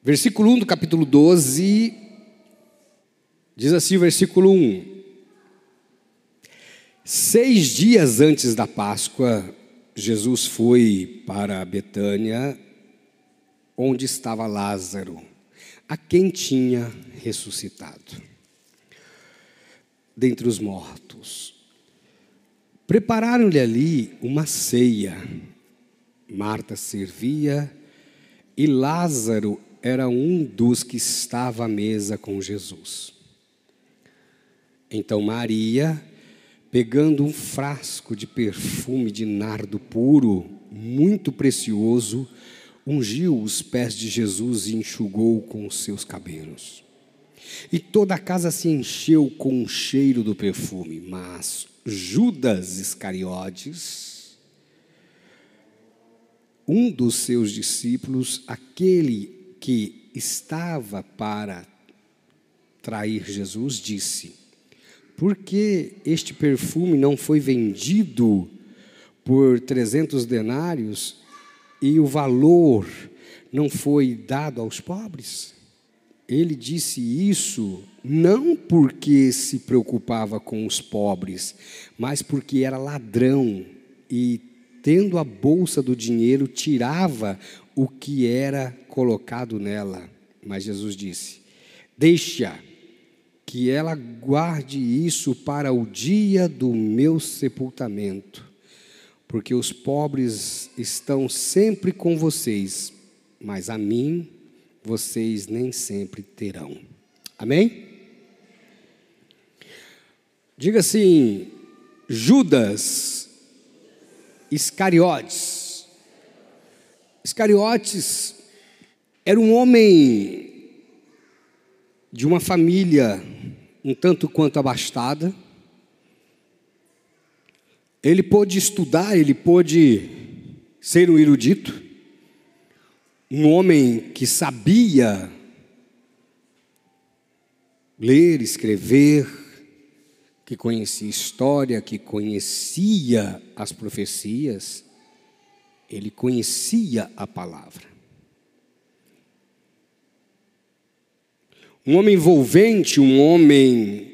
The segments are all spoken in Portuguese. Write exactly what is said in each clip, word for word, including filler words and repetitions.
Versículo um do capítulo doze, diz assim o versículo um: Seis dias antes da Páscoa, Jesus foi para Betânia, onde estava Lázaro, a quem tinha ressuscitado dentre os mortos. Prepararam-lhe ali uma ceia. Marta servia e Lázaro era um dos que estava à mesa com Jesus. Então Maria, pegando um frasco de perfume de nardo puro, muito precioso, ungiu os pés de Jesus e enxugou com os seus cabelos. E toda a casa se encheu com o cheiro do perfume. Mas Judas Iscariotes, um dos seus discípulos, aquele que estava para trair Jesus, disse: Por que este perfume não foi vendido por trezentos denários e o valor não foi dado aos pobres? Ele disse isso não porque se preocupava com os pobres, mas porque era ladrão e, tendo a bolsa do dinheiro, tirava o que era colocado nela. Mas Jesus disse: Deixa que ela guarde isso para o dia do meu sepultamento, porque os pobres estão sempre com vocês, mas a mim vocês nem sempre terão. Amém? Diga assim: Judas Iscariotes. Iscariotes era um homem de uma família um tanto quanto abastada. Ele pôde estudar, ele pôde ser um erudito, um homem que sabia ler, escrever, que conhecia história, que conhecia as profecias, ele conhecia a palavra. Um homem envolvente, um homem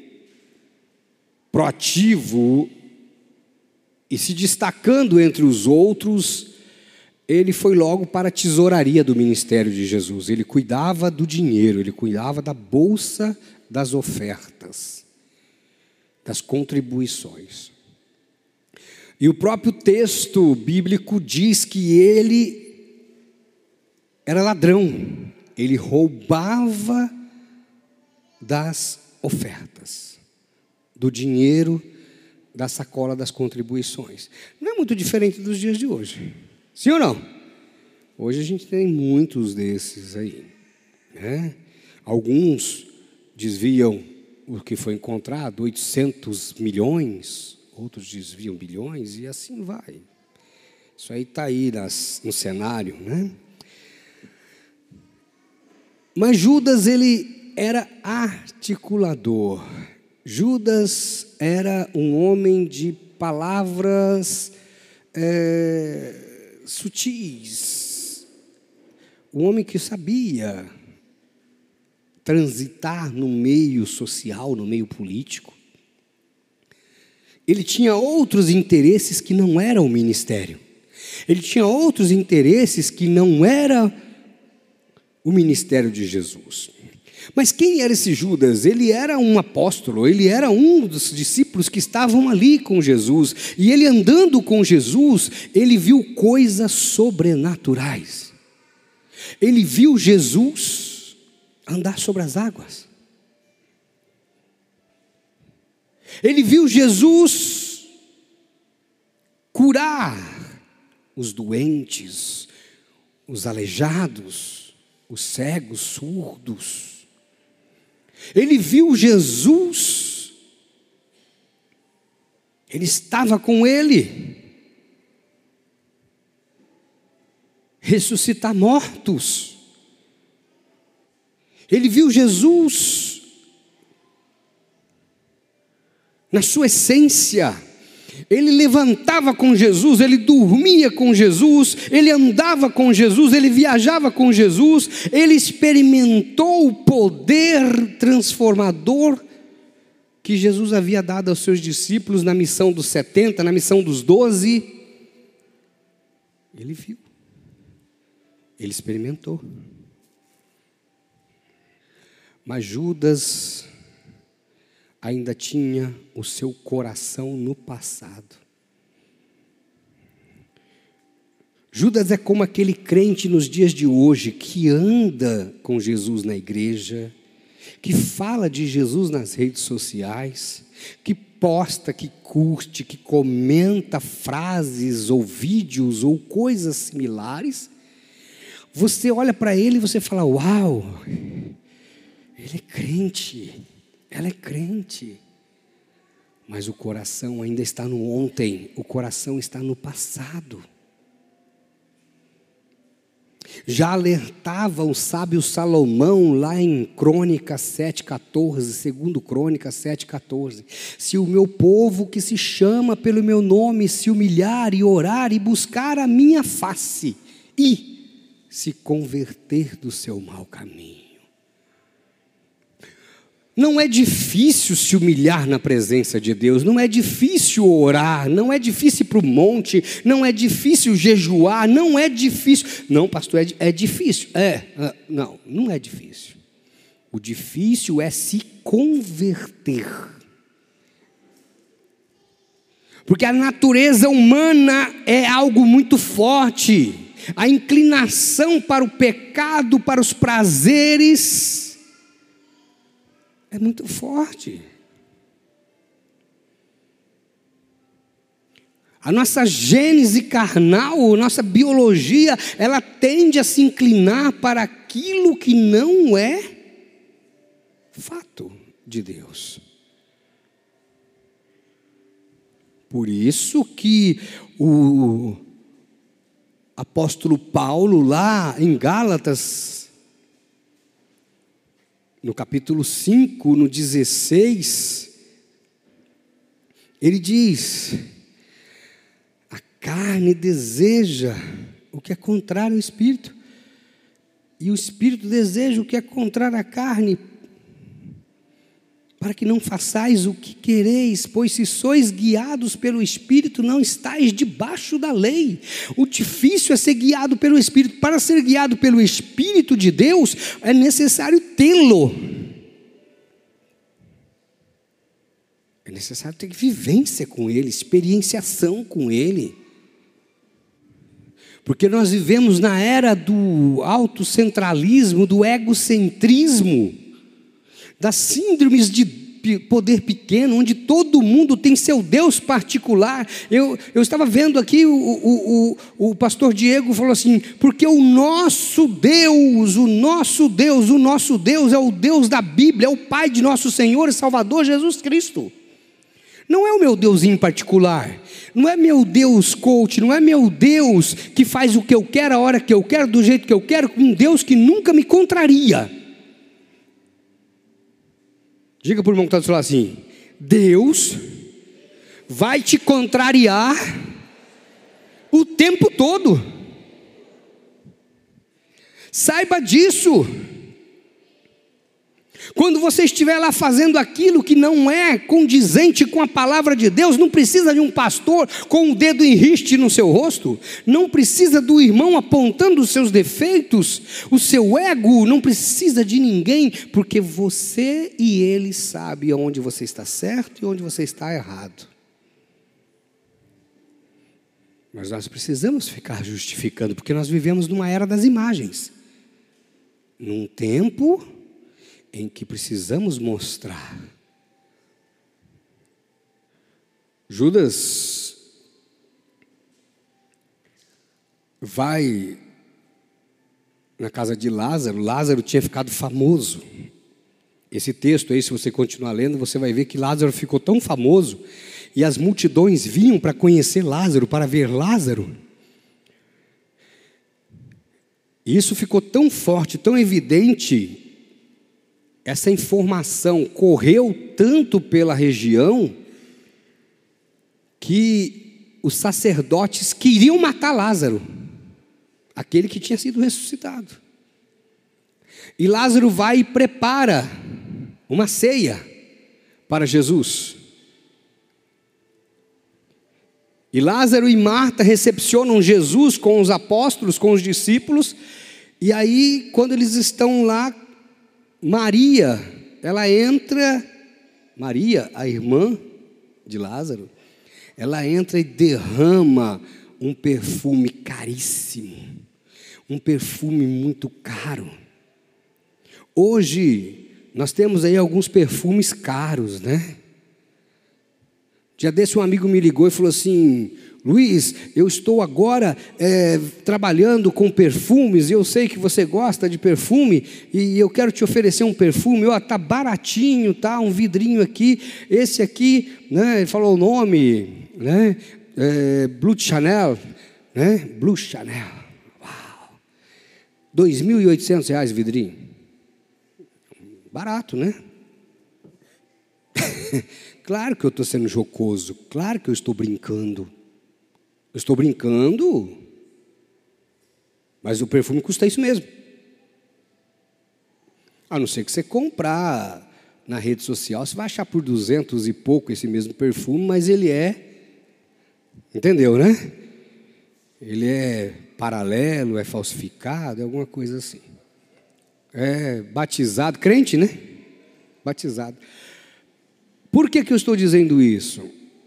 proativo, e se destacando entre os outros, ele foi logo para a tesouraria do ministério de Jesus. Ele cuidava do dinheiro, ele cuidava da bolsa das ofertas, das contribuições. E o próprio texto bíblico diz que ele era ladrão, ele roubava das ofertas, do dinheiro, da sacola das contribuições. Não é muito diferente dos dias de hoje. Sim ou não? Hoje a gente tem muitos desses aí, né? Alguns desviam o que foi encontrado, oitocentos milhões, outros desviam bilhões e assim vai. Isso aí está aí nas, no cenário, né? Mas Judas, ele era articulador. Judas era um homem de palavras é, sutis, um homem que sabia transitar no meio social, no meio político. Ele tinha outros interesses que não eram o ministério. Ele tinha outros interesses que não era o ministério de Jesus. Mas quem era esse Judas? Ele era um apóstolo, ele era um dos discípulos que estavam ali com Jesus. E ele andando com Jesus, ele viu coisas sobrenaturais. Ele viu Jesus andar sobre as águas. Ele viu Jesus curar os doentes, os aleijados, os cegos, surdos. Ele viu Jesus, ele estava com ele, ressuscitar mortos. Ele viu Jesus na sua essência. Ele levantava com Jesus, ele dormia com Jesus, ele andava com Jesus, ele viajava com Jesus, ele experimentou o poder transformador que Jesus havia dado aos seus discípulos na missão dos setenta, na missão dos doze. Ele viu, ele experimentou. Mas Judas ainda tinha o seu coração no passado. Judas é como aquele crente nos dias de hoje que anda com Jesus na igreja, que fala de Jesus nas redes sociais, que posta, que curte, que comenta frases ou vídeos ou coisas similares. Você olha para ele e você fala: uau, ele é crente. Ela é crente, mas o coração ainda está no ontem, o coração está no passado. Já alertava o sábio Salomão lá em Crônicas sete, quatorze, segundo Crônicas sete, quatorze. Se o meu povo que se chama pelo meu nome se humilhar e orar e buscar a minha face e se converter do seu mau caminho. Não é difícil se humilhar na presença de Deus, não é difícil orar, não é difícil ir para o monte, não é difícil jejuar, não é difícil. Não, pastor, é, é difícil. É, é, não, não é difícil. O difícil é se converter. Porque a natureza humana é algo muito forte. A inclinação para o pecado, para os prazeres, é muito forte. A nossa gênese carnal, nossa biologia, ela tende a se inclinar para aquilo que não é fato de Deus. Por isso que o apóstolo Paulo, lá em Gálatas, no capítulo cinco, no dezesseis, ele diz: a carne deseja o que é contrário ao Espírito, e o Espírito deseja o que é contrário à carne, para que não façais o que quereis, pois se sois guiados pelo Espírito, não estáis debaixo da lei. O difícil é ser guiado pelo Espírito. Para ser guiado pelo Espírito de Deus, é necessário tê-lo. É necessário ter vivência com Ele, experienciação com Ele. Porque nós vivemos na era do autocentralismo, do egocentrismo, das síndromes de poder pequeno, onde todo mundo tem seu Deus particular. Eu, eu estava vendo aqui, o, o, o, o pastor Diego falou assim: porque o nosso Deus, o nosso Deus, o nosso Deus é o Deus da Bíblia, é o Pai de nosso Senhor e Salvador Jesus Cristo. Não é o meu Deus em particular, não é meu Deus coach, não é meu Deus que faz o que eu quero, a hora que eu quero, do jeito que eu quero, um Deus que nunca me contraria. Diga para o irmão que está do seu lado assim: Deus vai te contrariar o tempo todo. Saiba disso. Quando você estiver lá fazendo aquilo que não é condizente com a palavra de Deus, não precisa de um pastor com o dedo em riste no seu rosto, não precisa do irmão apontando os seus defeitos, o seu ego, não precisa de ninguém, porque você e ele sabem onde você está certo e onde você está errado. Mas nós precisamos ficar justificando, porque nós vivemos numa era das imagens, num tempo em que precisamos mostrar. Judas vai na casa de Lázaro. Lázaro tinha ficado famoso. Esse texto aí, se você continuar lendo, você vai ver que Lázaro ficou tão famoso, e as multidões vinham para conhecer Lázaro, para ver Lázaro. E isso ficou tão forte, tão evidente. Essa informação correu tanto pela região que os sacerdotes queriam matar Lázaro, aquele que tinha sido ressuscitado. E Lázaro vai e prepara uma ceia para Jesus. E Lázaro e Marta recepcionam Jesus com os apóstolos, com os discípulos. E aí, quando eles estão lá, Maria, ela entra, Maria, a irmã de Lázaro, ela entra e derrama um perfume caríssimo, um perfume muito caro. Hoje, nós temos aí alguns perfumes caros, né? Dia desse um amigo me ligou e falou assim: Luiz, eu estou agora é, trabalhando com perfumes, e eu sei que você gosta de perfume, e eu quero te oferecer um perfume. Ó, tá baratinho, tá, um vidrinho aqui, esse aqui, né, ele falou o nome, né, é, Blue Chanel, né, Blue Chanel, uau, dois mil e oitocentos reais o vidrinho, barato, né? Claro que eu estou sendo jocoso, claro que eu estou brincando. Eu estou brincando, mas o perfume custa isso mesmo. A não ser que você comprar na rede social, você vai achar por duzentos e pouco esse mesmo perfume, mas ele é, entendeu, né? Ele é paralelo, é falsificado, é alguma coisa assim. É batizado, crente, né? Batizado. Por que que eu estou dizendo isso?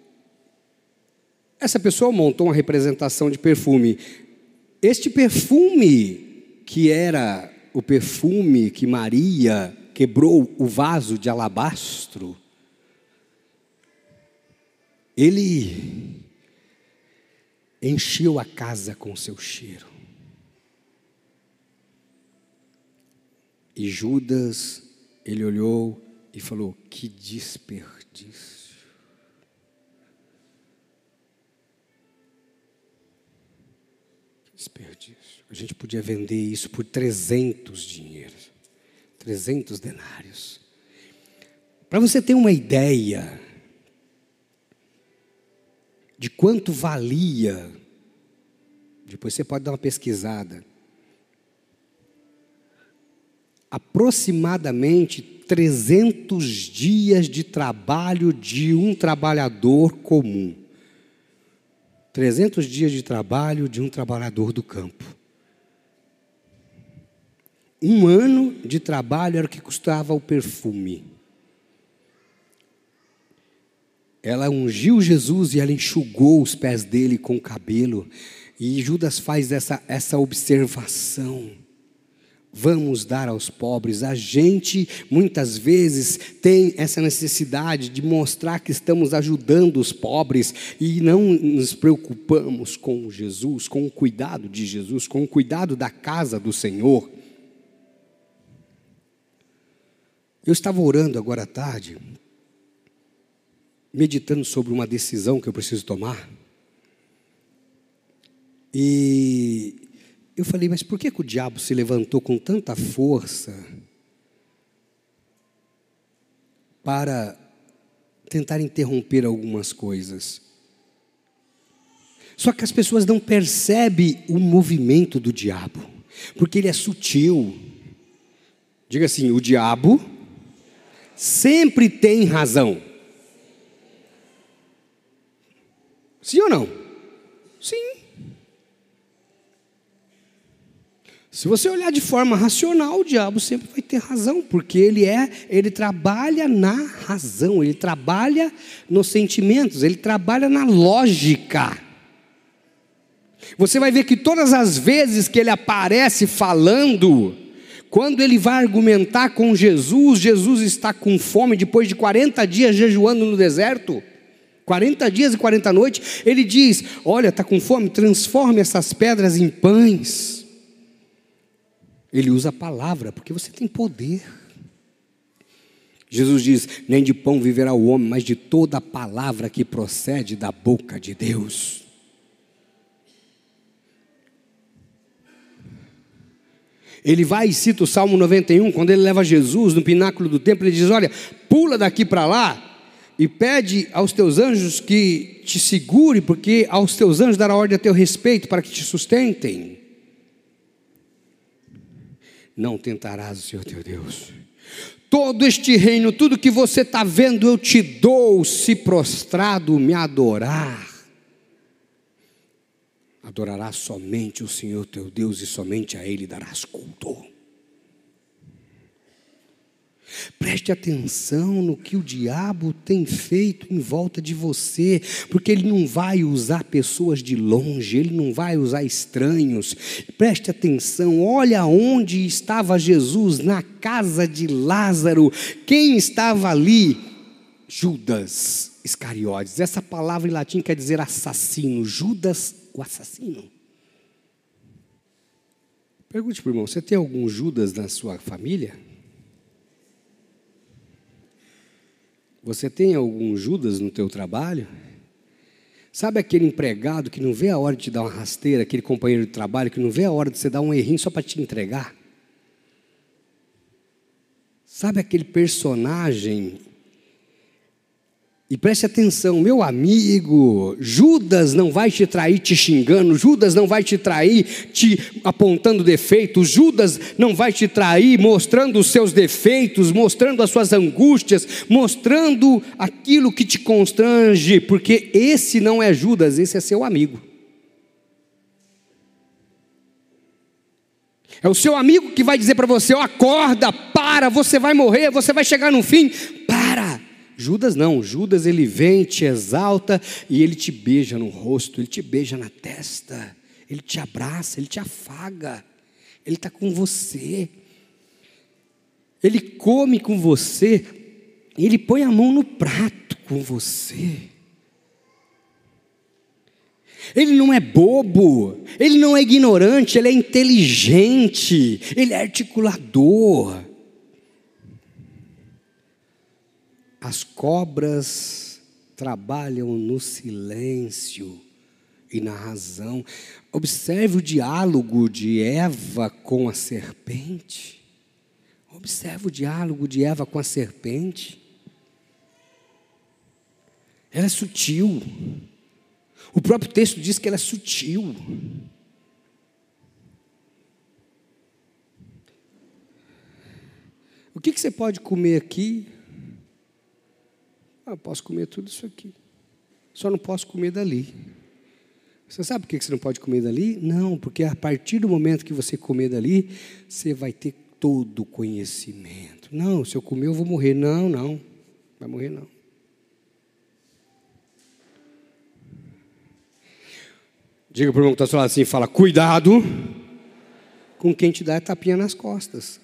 Essa pessoa montou uma representação de perfume. Este perfume, que era o perfume que Maria quebrou o vaso de alabastro, ele encheu a casa com seu cheiro. E Judas, ele olhou e falou: que desperdício. Desperdício. A gente podia vender isso por trezentos dinheiros, trezentos denários. Para você ter uma ideia de quanto valia, depois você pode dar uma pesquisada, aproximadamente trezentos dias de trabalho de um trabalhador comum. trezentos dias de trabalho de um trabalhador do campo. Um ano de trabalho era o que custava o perfume. Ela ungiu Jesus e ela enxugou os pés dele com o cabelo. E Judas faz essa, essa observação: vamos dar aos pobres. A gente muitas vezes tem essa necessidade de mostrar que estamos ajudando os pobres e não nos preocupamos com Jesus, com o cuidado de Jesus, com o cuidado da casa do Senhor. Eu estava orando agora à tarde, meditando sobre uma decisão que eu preciso tomar. E eu falei: mas por que que o diabo se levantou com tanta força para tentar interromper algumas coisas? Só que as pessoas não percebem o movimento do diabo, porque ele é sutil. Diga assim: o diabo sempre tem razão. Sim ou não? Sim. Se você olhar de forma racional, o diabo sempre vai ter razão, porque ele é, ele trabalha na razão, ele trabalha nos sentimentos, ele trabalha na lógica. Você vai ver que todas as vezes que ele aparece falando, quando ele vai argumentar com Jesus, Jesus está com fome depois de quarenta dias jejuando no deserto, quarenta dias e quarenta noites, ele diz: olha, está com fome, transforme essas pedras em pães. Ele usa a palavra, porque você tem poder. Jesus diz: nem de pão viverá o homem, mas de toda a palavra que procede da boca de Deus. Ele vai e cita o Salmo noventa e um, quando ele leva Jesus no pináculo do templo, ele diz: olha, pula daqui para lá, e pede aos teus anjos que te segure, porque aos teus anjos dará ordem a teu respeito para que te sustentem. Não tentarás o Senhor teu Deus. Todo este reino, tudo que você está vendo, eu te dou, se prostrado me adorar. Adorarás somente o Senhor teu Deus e somente a Ele darás culto. Preste atenção no que o diabo tem feito em volta de você, porque ele não vai usar pessoas de longe, ele não vai usar estranhos. Preste atenção, olha onde estava Jesus, na casa de Lázaro. Quem estava ali? Judas Iscariotes. Essa palavra em latim quer dizer assassino. Judas, o assassino. Pergunte para o irmão, você tem algum Judas na sua família? Você tem algum Judas no teu trabalho? Sabe aquele empregado que não vê a hora de te dar uma rasteira, aquele companheiro de trabalho que não vê a hora de você dar um errinho só para te entregar? Sabe aquele personagem? E preste atenção, meu amigo, Judas não vai te trair te xingando, Judas não vai te trair te apontando defeitos, Judas não vai te trair mostrando os seus defeitos, mostrando as suas angústias, mostrando aquilo que te constrange, porque esse não é Judas, esse é seu amigo. É o seu amigo que vai dizer para você, ó, acorda, para, você vai morrer, você vai chegar no fim, para. Judas não, Judas ele vem, te exalta e ele te beija no rosto, ele te beija na testa, ele te abraça, ele te afaga, ele está com você, ele come com você, ele põe a mão no prato com você. Ele não é bobo, ele não é ignorante, ele é inteligente, ele é articulador. As cobras trabalham no silêncio e na razão. Observe o diálogo de Eva com a serpente. Observe o diálogo de Eva com a serpente. Ela é sutil. O próprio texto diz que ela é sutil. O que, que você pode comer aqui? Ah, eu posso comer tudo isso aqui. Só não posso comer dali. Você sabe por que você não pode comer dali? Não, porque a partir do momento que você comer dali, você vai ter todo o conhecimento. Não, se eu comer eu vou morrer. Não, não. Vai morrer não. Diga para o irmão que está falando assim, fala, cuidado com quem te dá tapinha nas costas.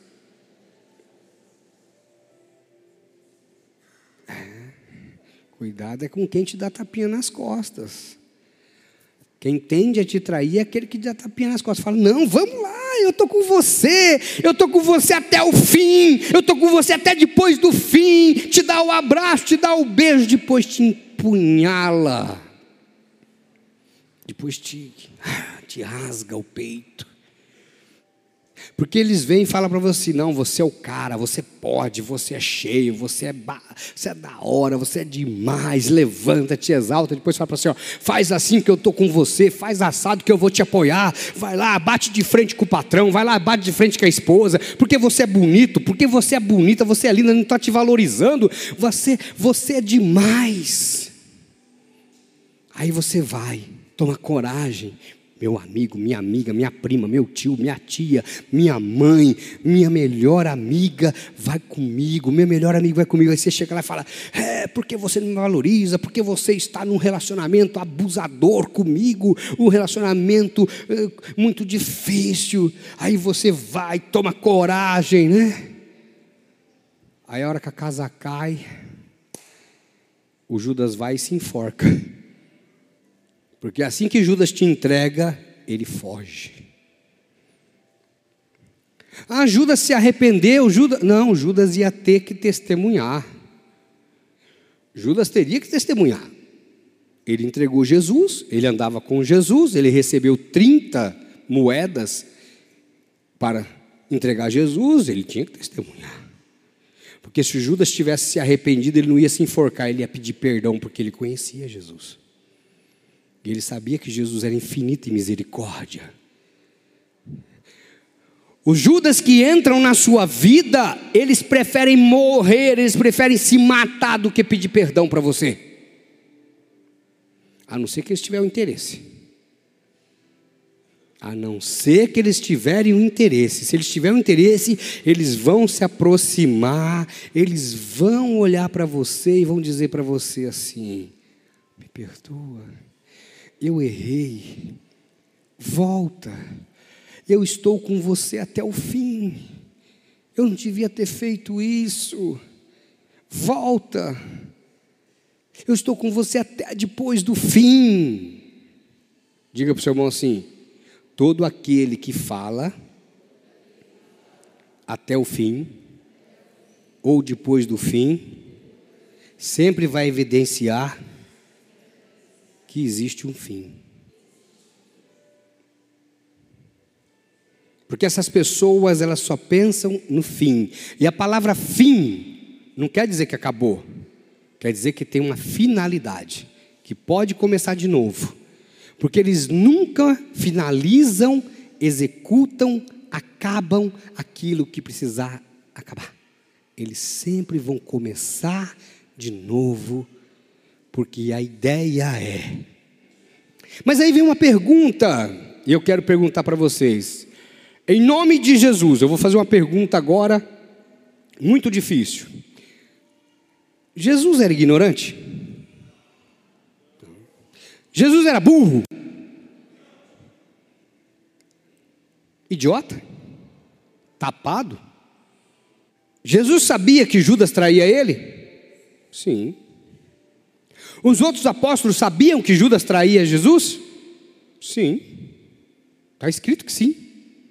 Cuidado é com quem te dá tapinha nas costas. Quem tende a te trair é aquele que te dá tapinha nas costas. Fala, não, vamos lá, eu estou com você. Eu estou com você até o fim. Eu estou com você até depois do fim. Te dá o abraço, te dá o beijo, depois te empunhala. Depois te, te rasga o peito. Porque eles vêm e falam para você, não, você é o cara, você pode, você é cheio, você é, ba... você é da hora, você é demais, levanta, te exalta, depois fala para você, ó, faz assim que eu estou com você, faz assado que eu vou te apoiar, vai lá, bate de frente com o patrão, vai lá, bate de frente com a esposa, porque você é bonito, porque você é bonita, você é linda, não está te valorizando, você, você é demais. Aí você vai, toma coragem, meu amigo, minha amiga, minha prima, meu tio, minha tia, minha mãe, minha melhor amiga vai comigo, meu melhor amigo vai comigo. Aí você chega lá e fala, é, porque você não me valoriza, porque você está num relacionamento abusador comigo, um relacionamento é, muito difícil. Aí você vai, toma coragem, né? Aí a hora que a casa cai, o Judas vai e se enforca. Porque assim que Judas te entrega, ele foge. Ah, Judas se arrependeu. Judas... Não, Judas ia ter que testemunhar. Judas teria que testemunhar. Ele entregou Jesus, ele andava com Jesus, ele recebeu trinta moedas para entregar Jesus, ele tinha que testemunhar. Porque se Judas tivesse se arrependido, ele não ia se enforcar, ele ia pedir perdão, porque ele conhecia Jesus. E ele sabia que Jesus era infinito em misericórdia. Os Judas que entram na sua vida, eles preferem morrer, eles preferem se matar do que pedir perdão para você. A não ser que eles tiverem um interesse. A não ser que eles tiverem um interesse. Se eles tiverem um interesse, eles vão se aproximar, eles vão olhar para você e vão dizer para você assim: me perdoa, eu errei, volta, eu estou com você até o fim, eu não devia ter feito isso, volta, eu estou com você até depois do fim. Diga para o seu irmão assim: todo aquele que fala até o fim, ou depois do fim, sempre vai evidenciar que existe um fim. Porque essas pessoas, elas só pensam no fim. E a palavra fim não quer dizer que acabou. Quer dizer que tem uma finalidade, que pode começar de novo. Porque eles nunca finalizam, executam, acabam aquilo que precisar acabar. Eles sempre vão começar de novo, porque a ideia é. Mas aí vem uma pergunta, e eu quero perguntar para vocês. Em nome de Jesus, eu vou fazer uma pergunta agora, muito difícil. Jesus era ignorante? Jesus era burro? Idiota? Tapado? Jesus sabia que Judas traía ele? Sim. Os outros apóstolos sabiam que Judas traía Jesus? Sim. Está escrito que sim.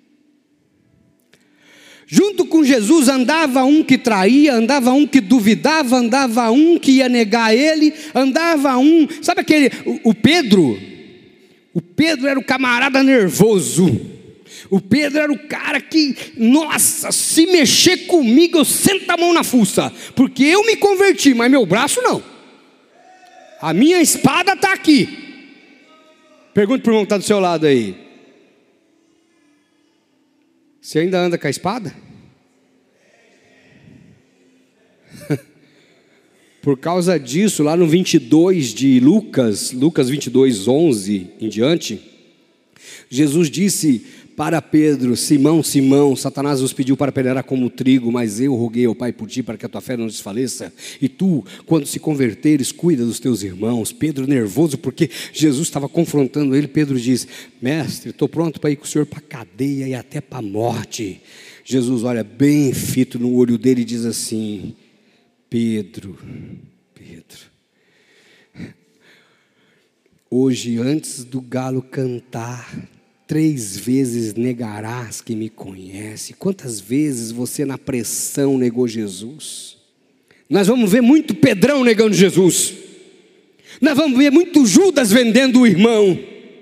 Junto com Jesus andava um que traía, andava um que duvidava, andava um que ia negar ele, andava um, sabe aquele, o, o Pedro, o Pedro era o camarada nervoso, o Pedro era o cara que, nossa, se mexer comigo eu sento a mão na fuça, porque eu me converti, mas meu braço não, a minha espada está aqui. Pergunta para o irmão que está do seu lado aí, você ainda anda com a espada? Por causa disso, lá no vinte e dois de Lucas, Lucas vinte e dois, onze em diante, Jesus disse para Pedro: Simão, Simão, Satanás nos pediu para peneirar como trigo, mas eu roguei ao Pai por ti, para que a tua fé não desfaleça. E tu, quando se converteres, cuida dos teus irmãos. Pedro nervoso, porque Jesus estava confrontando ele. Pedro diz: mestre, estou pronto para ir com o senhor para a cadeia e até para a morte. Jesus olha bem fito no olho dele e diz assim: Pedro, Pedro, hoje antes do galo cantar, três vezes negarás que me conhece. Quantas vezes você na pressão negou Jesus? Nós vamos ver muito Pedrão negando Jesus. Nós vamos ver muito Judas vendendo o irmão.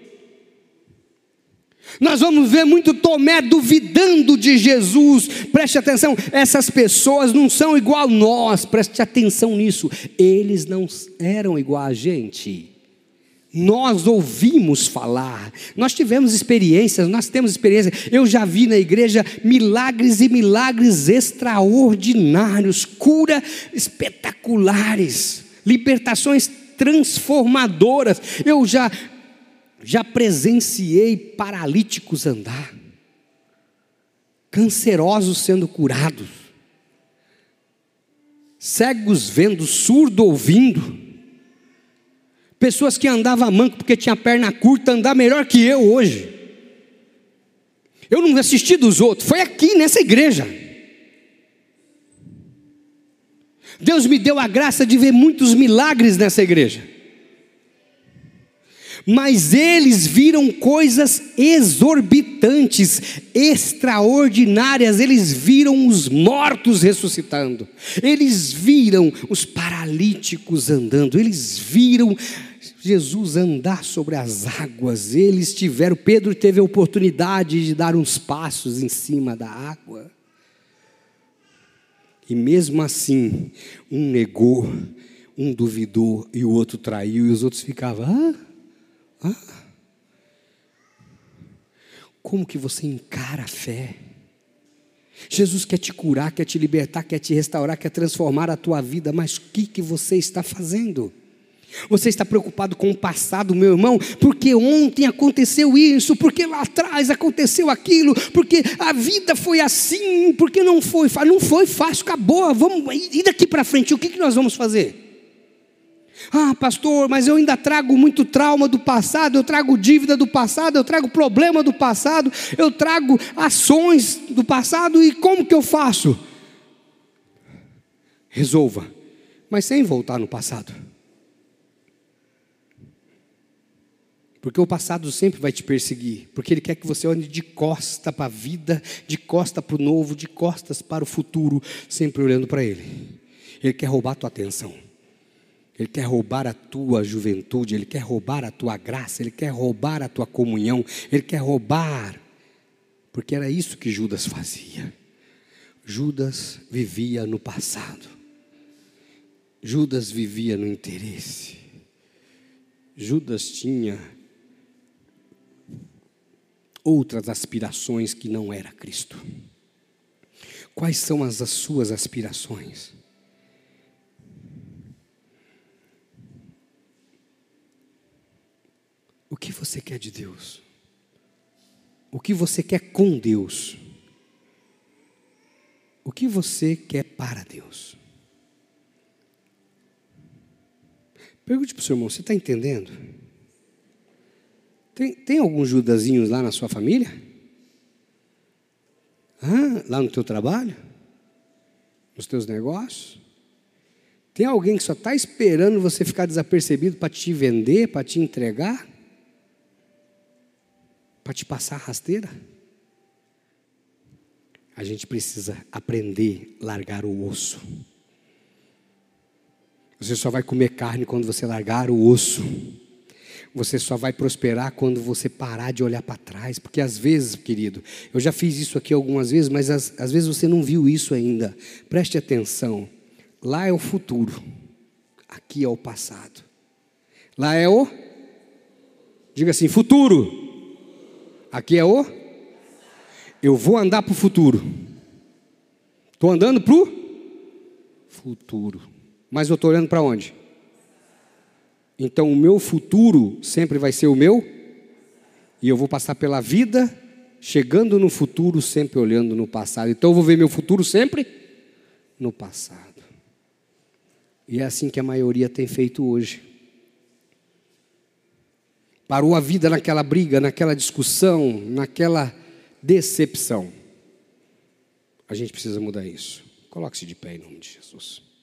Nós vamos ver muito Tomé duvidando de Jesus. Preste atenção, essas pessoas não são igual a nós. Preste atenção nisso. Eles não eram igual a gente. Nós ouvimos falar, nós tivemos experiências, nós temos experiência. Eu já vi na igreja milagres e milagres extraordinários, cura espetaculares, libertações transformadoras. Eu já, já presenciei paralíticos andar, cancerosos sendo curados, cegos vendo, surdo ouvindo. Pessoas que andavam manco porque tinha perna curta, andar melhor que eu hoje. Eu não assisti dos outros, foi aqui nessa igreja. Deus me deu a graça de ver muitos milagres nessa igreja. Mas eles viram coisas exorbitantes, extraordinárias. Eles viram os mortos ressuscitando. Eles viram os paralíticos andando. Eles viram Jesus andar sobre as águas. Eles tiveram, Pedro teve a oportunidade de dar uns passos em cima da água. E mesmo assim, um negou, um duvidou e o outro traiu, e os outros ficavam, ah, ah. Como que você encara a fé? Jesus quer te curar, quer te libertar, quer te restaurar, quer transformar a tua vida, mas o que, que você está fazendo? Você está preocupado com o passado, meu irmão, porque ontem aconteceu isso, porque lá atrás aconteceu aquilo, porque a vida foi assim, porque não foi fácil, não foi fácil, acabou, vamos, e daqui para frente, o que, que nós vamos fazer? Ah, pastor, mas eu ainda trago muito trauma do passado, eu trago dívida do passado, eu trago problema do passado, eu trago ações do passado, e como que eu faço? Resolva, mas sem voltar no passado. Porque o passado sempre vai te perseguir, porque ele quer que você olhe de costa para a vida, de costa para o novo, de costas para o futuro, sempre olhando para ele. Ele quer roubar a tua atenção. Ele quer roubar a tua juventude, Ele quer roubar a tua graça, Ele quer roubar a tua comunhão, Ele quer roubar, porque era isso que Judas fazia. Judas vivia no passado, Judas vivia no interesse, Judas tinha outras aspirações que não era Cristo. Quais são as, as suas aspirações? O que você quer de Deus? O que você quer com Deus? O que você quer para Deus? Pergunte para o seu irmão, você está entendendo? Tem, tem alguns judazinhos lá na sua família? Ah, lá no teu trabalho? Nos teus negócios? Tem alguém que só está esperando você ficar desapercebido para te vender, para te entregar? Para te passar a rasteira? A gente precisa aprender a largar o osso. Você só vai comer carne quando você largar o osso. Você só vai prosperar quando você parar de olhar para trás. Porque às vezes, querido, eu já fiz isso aqui algumas vezes, mas às, às vezes você não viu isso ainda. Preste atenção. Lá é o futuro. Aqui é o passado. Lá é o... Diga assim, futuro. Aqui é o... Eu vou andar para o futuro. Estou andando para o futuro. Mas eu estou olhando para onde? Então o meu futuro sempre vai ser o meu. E eu vou passar pela vida, chegando no futuro, sempre olhando no passado. Então eu vou ver meu futuro sempre no passado. E é assim que a maioria tem feito hoje. Parou a vida naquela briga, naquela discussão, naquela decepção. A gente precisa mudar isso. Coloque-se de pé em nome de Jesus.